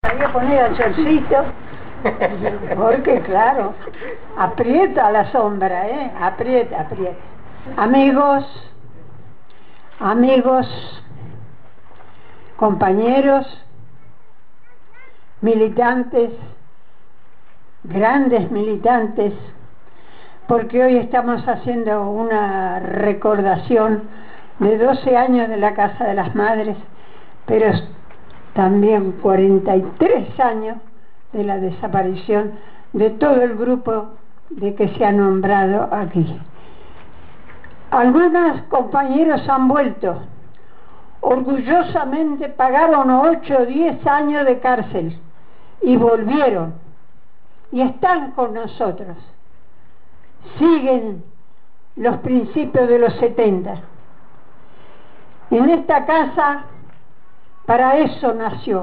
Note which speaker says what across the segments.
Speaker 1: voy a poner al solcito, porque claro, aprieta la sombra, aprieta. Amigos, compañeros, militantes, grandes militantes, porque hoy estamos haciendo una recordación de 12 años de la Casa de las Madres, pero también 43 años de la desaparición de todo el grupo de que se ha nombrado aquí. Algunos compañeros han vuelto, orgullosamente pagaron 8 o 10 años de cárcel y volvieron y están con nosotros. Siguen los principios de los 70. En esta casa, para eso nació,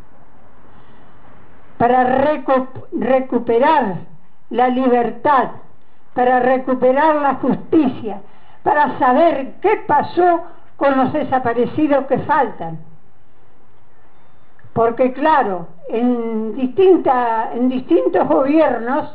Speaker 1: para recuperar la libertad, para recuperar la justicia, para saber qué pasó con los desaparecidos que faltan. Porque claro, en distintos gobiernos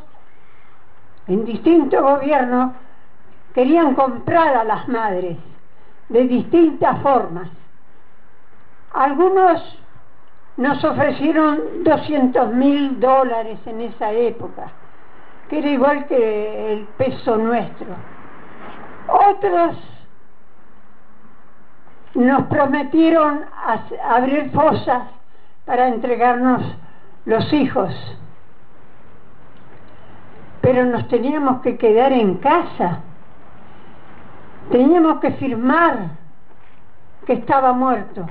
Speaker 1: querían comprar a las madres de distintas formas. Algunos nos ofrecieron $200.000 en esa época, que era igual que el peso nuestro. Otros nos prometieron abrir fosas para entregarnos los hijos, pero nos teníamos que quedar en casa, teníamos que firmar que estaba muerto.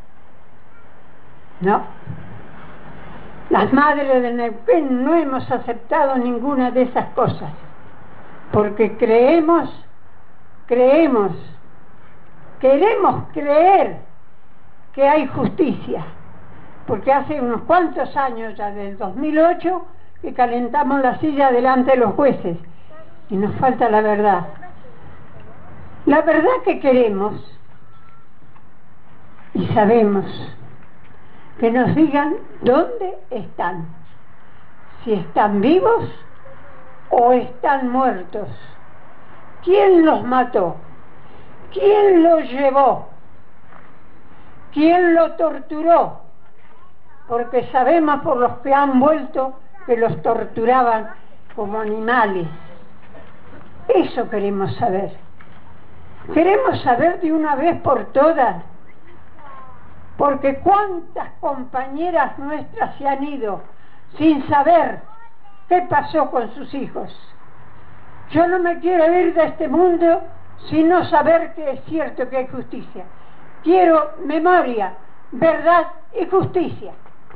Speaker 1: No, las madres de Neuquén no hemos aceptado ninguna de esas cosas, porque queremos creer que hay justicia, porque hace unos cuantos años, ya del 2008, que calentamos la silla delante de los jueces y nos falta la verdad. La verdad que queremos y sabemos, que nos digan dónde están, si están vivos o están muertos, quién los mató, quién los llevó, quién lo torturó, porque sabemos por los que han vuelto que los torturaban como animales. Eso queremos saber. Queremos saber de una vez por todas, porque cuántas compañeras nuestras se han ido sin saber qué pasó con sus hijos. Yo no me quiero ir de este mundo sin no saber que es cierto que hay justicia. Quiero memoria, verdad y justicia.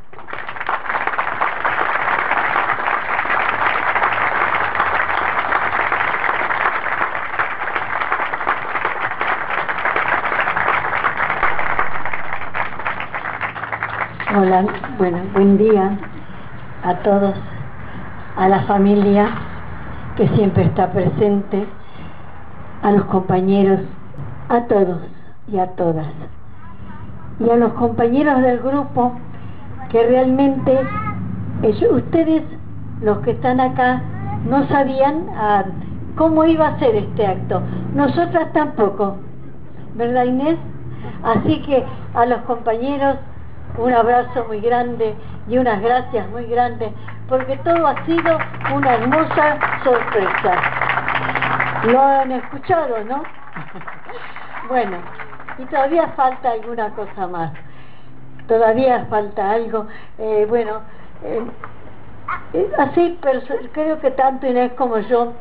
Speaker 2: Hola, bueno, buen día a todos, a la familia que siempre está presente, a los compañeros, a todos y a todas, y a los compañeros del grupo que realmente ustedes, los que están acá, no sabían cómo iba a ser este acto. Nosotras tampoco, ¿verdad, Inés? Así que a los compañeros un abrazo muy grande y unas gracias muy grandes, porque todo ha sido una hermosa sorpresa. Lo han escuchado, ¿no? Bueno, y todavía falta alguna cosa más. Todavía falta algo. Así, pero creo que tanto Inés como yo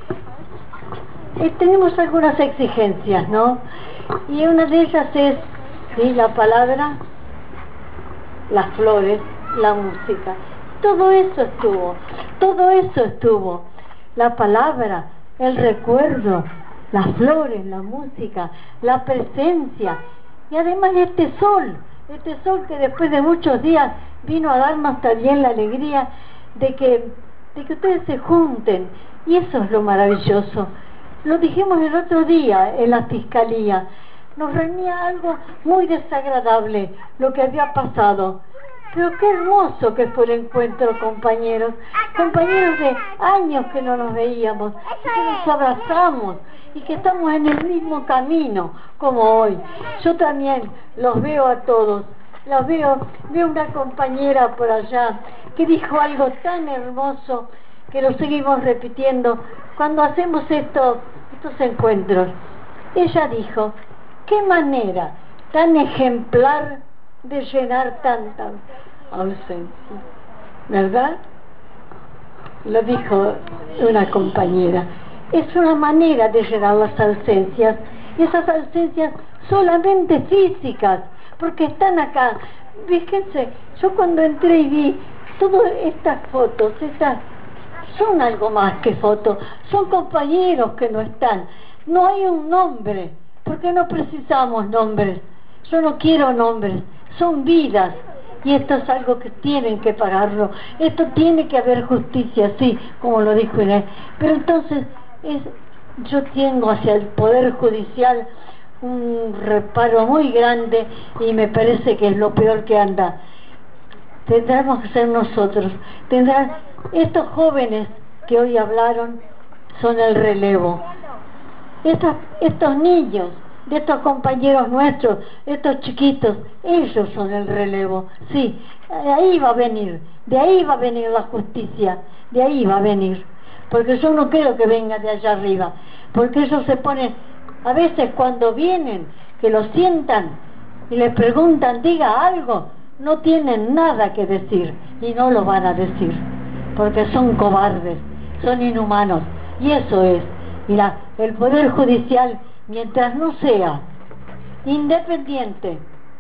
Speaker 2: tenemos algunas exigencias, ¿no? Y una de ellas es, sí, la palabra, las flores, la música, todo eso estuvo, la palabra, el recuerdo, las flores, la música, la presencia, y además este sol que después de muchos días vino a darnos también la alegría de que ustedes se junten, y eso es lo maravilloso. Lo dijimos el otro día en la fiscalía, nos reunía algo muy desagradable lo que había pasado, Pero qué hermoso que fue el encuentro, compañeros. Compañeros de años que no nos veíamos, y que nos abrazamos y que estamos en el mismo camino como hoy. Yo también los veo a todos. Los veo una compañera por allá que dijo algo tan hermoso que lo seguimos repitiendo cuando hacemos estos encuentros. Ella dijo, qué manera tan ejemplar de llenar tanta ausencia, ¿verdad? Lo dijo una compañera. Es una manera de llenar las ausencias, y esas ausencias solamente físicas, porque están acá. Fíjense, yo cuando entré y vi todas estas fotos, son algo más que fotos, son compañeros que no están. No hay un nombre, porque no precisamos nombres. Yo no quiero nombres, son vidas. Y esto es algo que tienen que pagarlo. Esto tiene que haber justicia, sí, como lo dijo Inés. Pero entonces, yo tengo hacia el Poder Judicial un reparo muy grande, y me parece que es lo peor que anda. Tendremos que ser nosotros. Estos jóvenes que hoy hablaron son el relevo. Estos niños, de estos compañeros nuestros, estos chiquitos, ellos son el relevo. Sí, de ahí va a venir la justicia, de ahí va a venir. Porque yo no quiero que venga de allá arriba, porque ellos se ponen, a veces cuando vienen, que lo sientan y les preguntan, diga algo, no tienen nada que decir, y no lo van a decir, porque son cobardes, son inhumanos, y eso es. Mira, el Poder Judicial, mientras no sea independiente,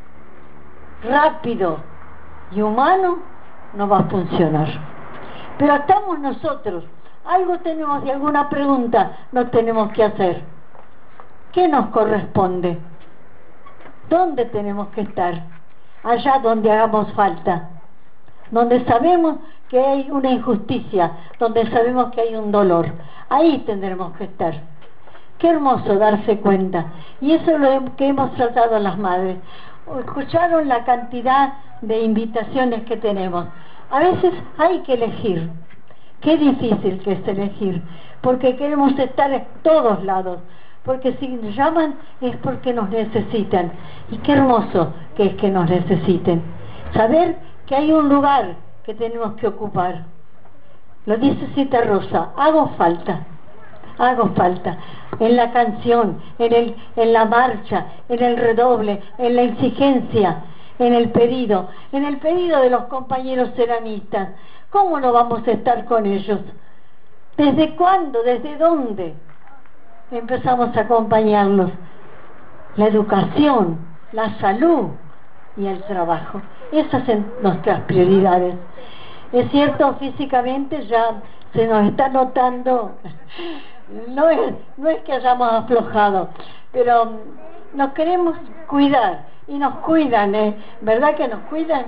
Speaker 2: rápido y humano, no va a funcionar. Pero estamos nosotros, algo tenemos, y alguna pregunta nos tenemos que hacer. ¿Qué nos corresponde? ¿Dónde tenemos que estar? Allá donde hagamos falta, donde sabemos que hay una injusticia, donde sabemos que hay un dolor. Ahí tendremos que estar. Qué hermoso darse cuenta. Y eso es lo que hemos tratado las madres. Escucharon la cantidad de invitaciones que tenemos. A veces hay que elegir. Qué difícil que es elegir, porque queremos estar en todos lados, porque si nos llaman es porque nos necesitan, y qué hermoso que es que nos necesiten. Saber que hay un lugar que tenemos que ocupar. Lo dice Cita Rosa, hago falta, en la canción, en la marcha, en el redoble, en la exigencia, en el pedido de los compañeros seramistas. ¿Cómo no vamos a estar con ellos? ¿Desde cuándo? ¿Desde dónde? Empezamos a acompañarlos. La educación, la salud y el trabajo. Esas son nuestras prioridades. Es cierto, físicamente ya se nos está notando, no es que hayamos aflojado, pero nos queremos cuidar, y nos cuidan, ¿verdad que nos cuidan?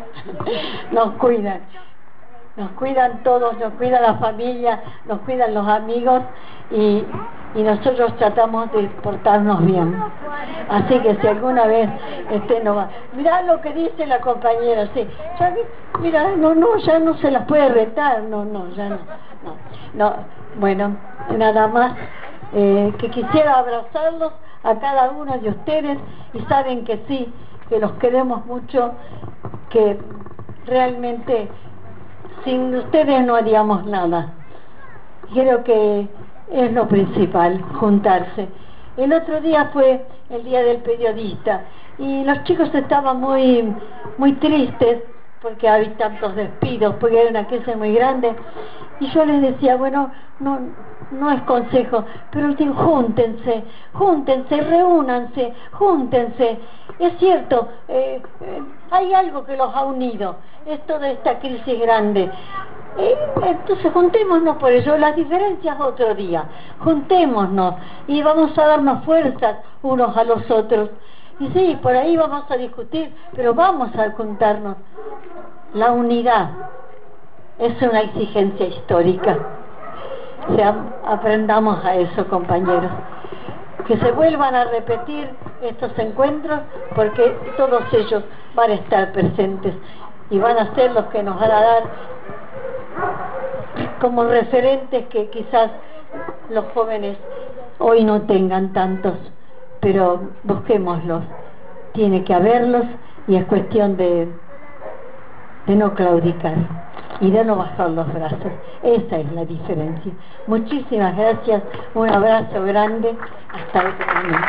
Speaker 2: Nos cuidan todos, nos cuida la familia, nos cuidan los amigos, y nosotros tratamos de portarnos bien. Así que si alguna vez no va, mirá lo que dice la compañera, sí, ya, mira, ya no se las puede retar, no. Bueno, nada más que quisiera abrazarlos a cada uno de ustedes, y saben que sí, que los queremos mucho, que realmente sin ustedes no haríamos nada. Creo que es lo principal, juntarse. El otro día fue el Día del Periodista, y los chicos estaban muy tristes porque hay tantos despidos, porque hay una crisis muy grande, y yo les decía, bueno, no es consejo, pero les digo, júntense, reúnanse, júntense. Es cierto, hay algo que los ha unido, es toda esta crisis grande. Entonces juntémonos por ello, las diferencias otro día, juntémonos y vamos a darnos fuerzas unos a los otros. Y sí, por ahí vamos a discutir, pero vamos a juntarnos. La unidad es una exigencia histórica. O sea, aprendamos a eso, compañeros. Que se vuelvan a repetir estos encuentros, porque todos ellos van a estar presentes. y van a ser los que nos van a dar como referentes que quizás los jóvenes hoy no tengan tantos, pero busquémoslos, tiene que haberlos y es cuestión de no claudicar y de no bajar los brazos. Esa es la diferencia. Muchísimas gracias, un abrazo grande, hasta otro momento.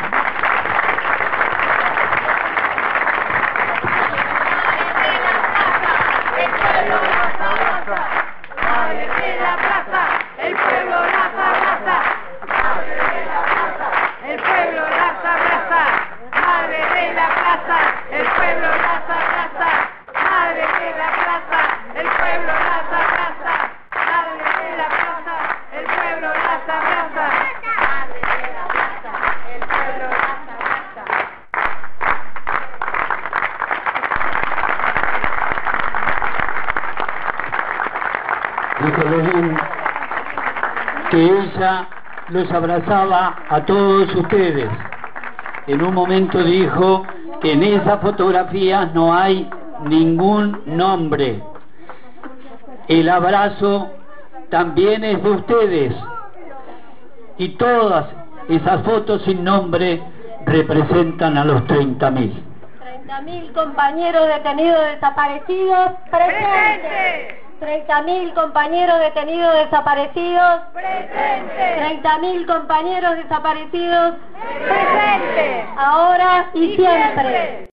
Speaker 3: Dijo Lenin que ella los abrazaba a todos ustedes. En un momento dijo que en esas fotografías no hay ningún nombre. El abrazo también es de ustedes. Y todas esas fotos sin nombre representan a los 30.000.
Speaker 2: 30.000 compañeros detenidos desaparecidos, presentes. 30.000 compañeros detenidos desaparecidos, presentes. 30.000 compañeros desaparecidos, presentes. Ahora y siempre.